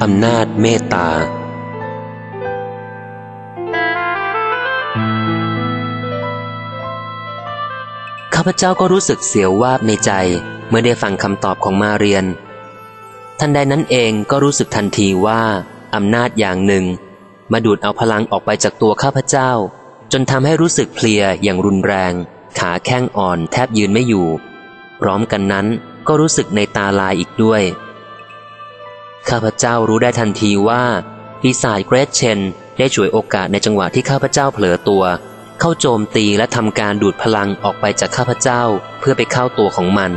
อำนาจเมตตาข้าพเจ้าก็รู้สึกเสียววาบในใจเมื่อได้ฟังคำตอบของมาเรียนทันใดนั้นเองก็รู้สึกทันทีว่าอำนาจอย่างหนึ่งมาดูดเอาพลังออกไปจากตัวข้าพเจ้าจนทำให้รู้สึกเพลียอย่างรุนแรงขาแข้งอ่อนแทบยืนไม่อยู่พร้อมกันนั้นก็รู้สึกในตาลายอีกด้วยข้าพเจ้ารู้ได้ทันทีว่าปีศาจเกรซเชนได้ฉวยโอกาสในจังหวะที่ข้าพเจ้าเผลอตัวเข้าโจมตีและทำการดูดพลังออกไปจากข้าพเจ้าเพื่อไปเข้าตัวของมัน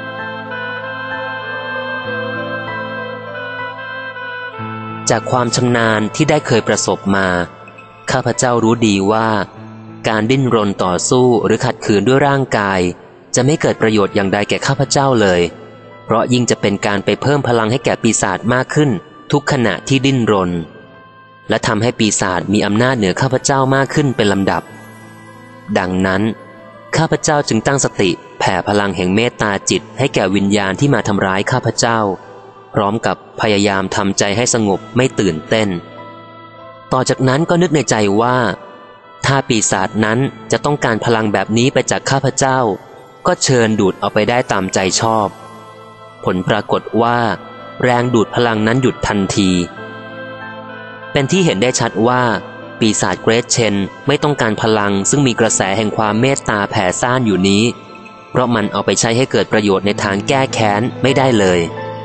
จากความชำนาญที่ได้เคยประสบมาข้าพเจ้ารู้ดีว่าการดิ้นรนต่อสู้หรือขัดขืนด้วยร่างกายจะไม่เกิดประโยชน์อย่างใดแก่ข้าพเจ้าเลยเพราะยิ่งจะเป็นการไปเพิ่มพลังให้แก่ปีศาจมากขึ้นทุกขณะที่ดิ้นรนและทำให้ปีศาจมีอำนาจเหนือข้าพเจ้ามากขึ้นเป็นลำดับดังนั้นข้าพเจ้าจึงตั้งสติแผ่พลังแห่งเมตตาจิตให้แก่วิญญาณที่มาทำร้ายข้าพเจ้าพร้อมกับพยายามทำใจให้สงบไม่ตื่นเต้นต่อจากนั้นก็นึกในใจว่าถ้าปีศาจนั้นจะต้องการพลังแบบนี้ไปจากข้าพเจ้าก็เชิญดูดเอาไปได้ตามใจชอบผลปรากฏว่าแรงดูดพลังนั้นหยุดทันทีเป็นที่เห็นได้ชัดว่าปีศาจเกรซเชนไม่ต้องการพลังซึ่งมีกระแสแห่งความเมตตาแผ่ซ่านอยู่นี้เพราะมันเอาไปใช้ให้เกิดประโยชน์ในทางแก้แค้นไม่ได้เลย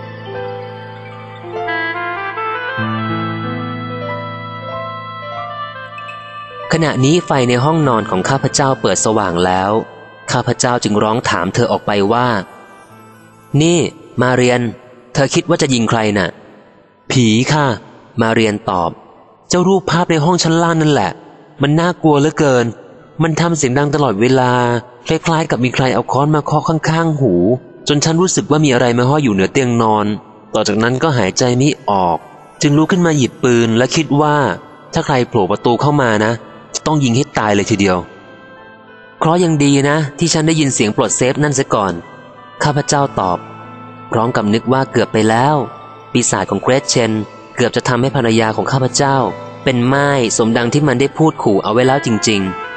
ขณะนี้ไฟในห้องนอนของข้าพเจ้าเปิดสว่างแล้วข้าพเจ้าจึงร้องถามเธอออกไปว่านี่มาเรียนเธอคิดว่าจะยิงใครน่ะผีค่ะมาเรียนตอบเจ้ารูปภาพในห้องชั้นล่างนั่นแหละมันน่ากลัวเหลือเกินมันทำเสียงดังตลอดเวลาคล้ายๆกับมีใครเอาค้อนมาเคาะข้างๆหูจนฉันรู้สึกว่ามีอะไรมาห้อยอยู่เหนือเตียงนอนต่อจากนั้นก็หายใจไม่ออกจึงลุกขึ้นมาหยิบปืนและคิดว่าถ้าใครโผล่ประตูเข้ามานะจะต้องยิงให้ตายเลยทีเดียวเพราะยังดีนะที่ฉันได้ยินเสียงปลดเซฟนั่นซะก่อนข้าพเจ้าตอบพร้อมกับนึกว่าเกือบไปแล้วปีศาจของเกรซเชนเกือบจะทำให้ภรรยาของข้าพเจ้าเป็นม่ายสมดังที่มันได้พูดขู่เอาไว้แล้วจริง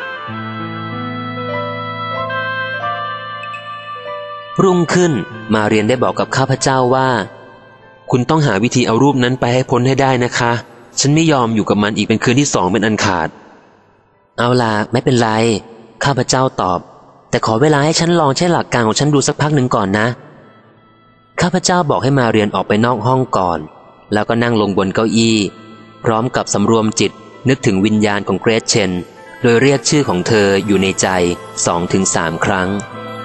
ๆรุ่งขึ้นมาเรียนได้บอกกับข้าพเจ้าว่าคุณต้องหาวิธีเอารูปนั้นไปให้พ้นให้ได้นะคะฉันไม่ยอมอยู่กับมันอีกเป็นคืนที่2เป็นอันขาดเอาล่ะไม่เป็นไรข้าพเจ้าตอบแต่ขอเวลาให้ฉันลองใช้หลักการของฉันดูสักพักหนึ่งก่อนนะข้าพเจ้าบอกให้มาเรียนออกไปนอกห้องก่อนแล้วก็นั่งลงบนเก้าอี้พร้อมกับสำรวมจิตนึกถึงวิญญาณของเกรซเชนโดยเรียกชื่อของเธออยู่ในใจ 2-3 ครั้ง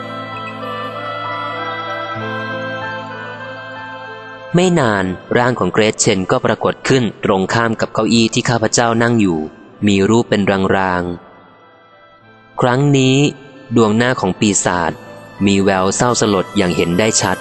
ไม่นานร่างของเกรซเชนก็ปรากฏขึ้นตรงข้ามกับเก้าอี้ที่ข้าพเจ้านั่งอยู่มีรูปเป็นรางๆครั้งนี้ดวงหน้าของปีศาจมีแววเศร้าสลดอย่างเห็นได้ชัด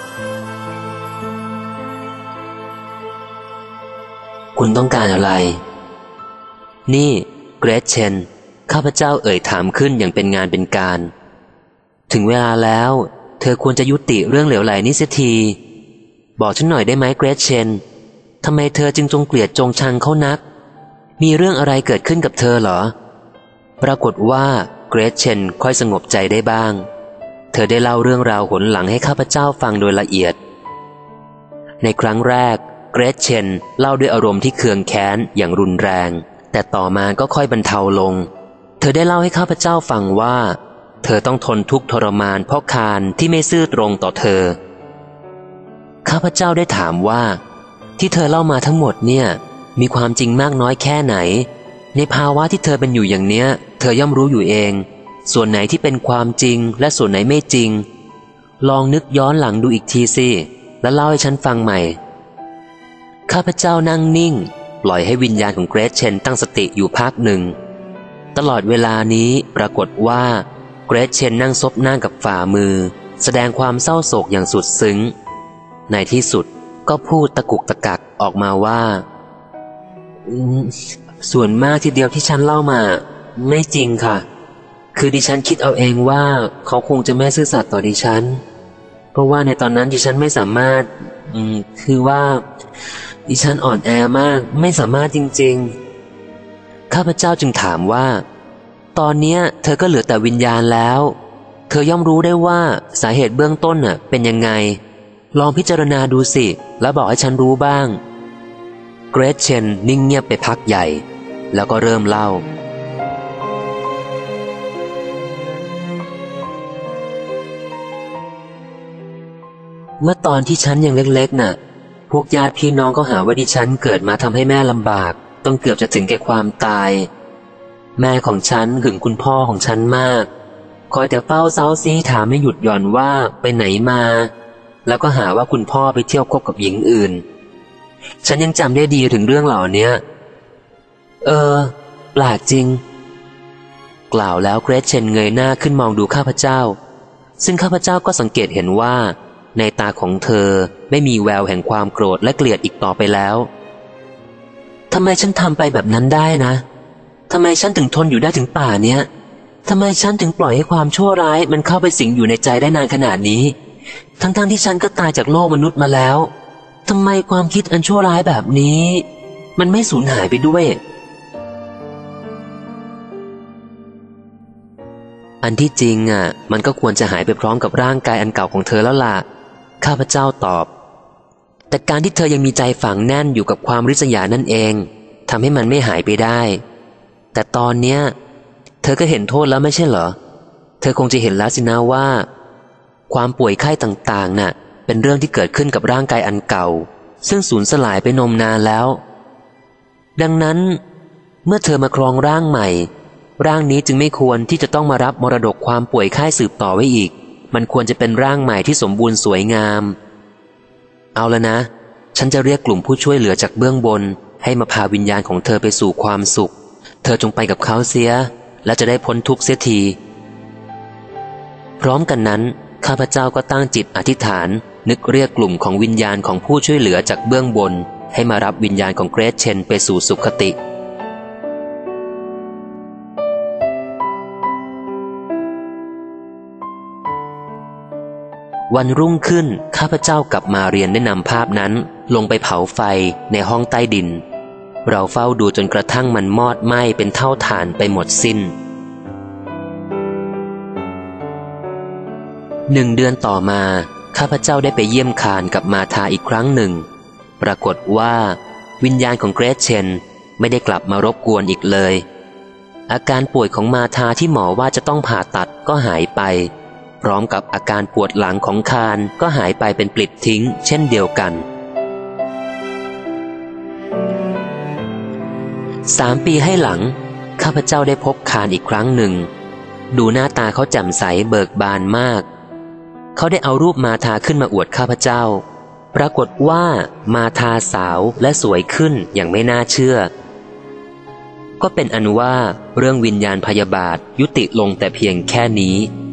คุณต้องการอะไรนี่เกรซเชนข้าพเจ้าเอ่ยถามขึ้นอย่างเป็นงานเป็นการถึงเวลาแล้วเธอควรจะยุติเรื่องเหลวไหลนี้เสียทีบอกฉันหน่อยได้ไหมเกรซเชนทำไมเธอจึงจงเกลียดจงชังเขานักมีเรื่องอะไรเกิดขึ้นกับเธอเหรอปรากฏว่าเกรซเชนค่อยสงบใจได้บ้างเธอได้เล่าเรื่องราวหนหลังให้ข้าพเจ้าฟังโดยละเอียดในครั้งแรกเกรซเชนเล่าด้วยอารมณ์ที่เคืองแค้นอย่างรุนแรงแต่ต่อมาก็ค่อยบรรเทาลงเธอได้เล่าให้ข้าพเจ้าฟังว่าเธอต้องทนทุกข์ทรมานเพราะคานที่ไม่ซื่อตรงต่อเธอข้าพเจ้าได้ถามว่าที่เธอเล่ามาทั้งหมดเนี่ยมีความจริงมากน้อยแค่ไหนในภาวะที่เธอเป็นอยู่อย่างเนี้ยเธอย่อมรู้อยู่เองส่วนไหนที่เป็นความจริงและส่วนไหนไม่จริงลองนึกย้อนหลังดูอีกทีสิแล้วเล่าให้ฉันฟังใหม่ข้าพเจ้านั่งนิ่งปล่อยให้วิญญาณของเกรซเชนตั้งสติอยู่พักหนึ่งตลอดเวลานี้ปรากฏว่าเกรซเชนนั่งซบหน้ากับฝ่ามือแสดงความเศร้าโศกอย่างสุดซึ้งในที่สุดก็พูดตะกุกตะกักออกมาว่าส่วนมากทีเดียวที่ฉันเล่ามาไม่จริงค่ะคือดิฉันคิดเอาเองว่าเขาคงจะไม่ซื่อสัตย์ต่อดิฉันเพราะว่าในตอนนั้นดิฉันไม่สามารถคือว่าดิฉันอ่อนแอมากไม่สามารถจริงๆข้าพเจ้าจึงถามว่าตอนเนี้ยเธอก็เหลือแต่วิญญาณแล้วเธอย่อมรู้ได้ว่าสาเหตุเบื้องต้นเป็นยังไงลองพิจารณาดูสิแล้วบอกให้ฉันรู้บ้างเกรซเชนนิ่งเงียบไปพักใหญ่แล้วก็เริ่มเล่าเมื่อตอนที่ฉันยังเล็กๆพวกญาติพี่น้องก็หาว่าดิฉันเกิดมาทำให้แม่ลำบากต้องเกือบจะถึงแก่ความตายแม่ของฉันหึงคุณพ่อของฉันมากคอยแต่เฝ้าเซ้าซี้ถามไม่หยุดหย่อนว่าไปไหนมาแล้วก็หาว่าคุณพ่อไปเที่ยวคบกับหญิงอื่นฉันยังจำได้ดีถึงเรื่องเหล่านี้แปลกจริงกล่าวแล้วเกรซเชนเงยหน้าขึ้นมองดูข้าพเจ้าซึ่งข้าพเจ้าก็สังเกตเห็นว่าในตาของเธอไม่มีแววแห่งความโกรธและเกลียดอีกต่อไปแล้วทำไมฉันทำไปแบบนั้นได้นะทำไมฉันถึงทนอยู่ได้ถึงป่าเนี้ยทำไมฉันถึงปล่อยให้ความชั่วร้ายมันเข้าไปสิงอยู่ในใจได้นานขนาดนี้ทั้งที่ฉันก็ตายจากโลกมนุษย์มาแล้วทำไมความคิดอันชั่วร้ายแบบนี้มันไม่สูญหายไปด้วยอันที่จริงมันก็ควรจะหายไปพร้อมกับร่างกายอันเก่าของเธอแล้วล่ะข้าพเจ้าตอบแต่การที่เธอยังมีใจฝังแน่นอยู่กับความริษยานั่นเองทำให้มันไม่หายไปได้แต่ตอนเนี้ยเธอก็เห็นโทษแล้วไม่ใช่เหรอเธอคงจะเห็นแล้วสินะว่าความป่วยไข้ต่างๆเป็นเรื่องที่เกิดขึ้นกับร่างกายอันเก่าซึ่งสูญสลายไปนมนานแล้วดังนั้นเมื่อเธอมาครองร่างใหม่ร่างนี้จึงไม่ควรที่จะต้องมารับมรดกความป่วยไข้สืบต่อไว้อีกมันควรจะเป็นร่างใหม่ที่สมบูรณ์สวยงามเอาละนะฉันจะเรียกกลุ่มผู้ช่วยเหลือจากเบื้องบนให้มาพาวิญญาณของเธอไปสู่ความสุขเธอจงไปกับเขาเสียและจะได้พ้นทุกข์เสียทีพร้อมกันนั้นข้าพเจ้าก็ตั้งจิตอธิษฐานนึกเรียกกลุ่มของวิญญาณของผู้ช่วยเหลือจากเบื้องบนให้มารับวิญญาณของเกรซเชนไปสู่สุคติวันรุ่งขึ้นข้าพเจ้ากับมาเรียนได้นำภาพนั้นลงไปเผาไฟในห้องใต้ดินเราเฝ้าดูจนกระทั่งมันมอดไหม้เป็นเท่าฐานไปหมดสิ้น1 เดือนต่อมาข้าพเจ้าได้ไปเยี่ยมคานกับมาธาอีกครั้งหนึ่งปรากฏว่าวิญญาณของเกรซเชนไม่ได้กลับมารบกวนอีกเลยอาการป่วยของมาธาที่หมอว่าจะต้องผ่าตัดก็หายไปพร้อมกับอาการปวดหลังของคานก็หายไปเป็นปลิดทิ้งเช่นเดียวกัน3 ปีให้หลังข้าพเจ้าได้พบคานอีกครั้งหนึ่งดูหน้าตาเขาแจ่มใสเบิกบานมากเขาได้เอารูปมาธาขึ้นมาอวดข้าพเจ้าปรากฏว่ามาธาสาวและสวยขึ้นอย่างไม่น่าเชื่อก็เป็นอันว่าเรื่องวิญญาณพยาบาทยุติลงแต่เพียงแค่นี้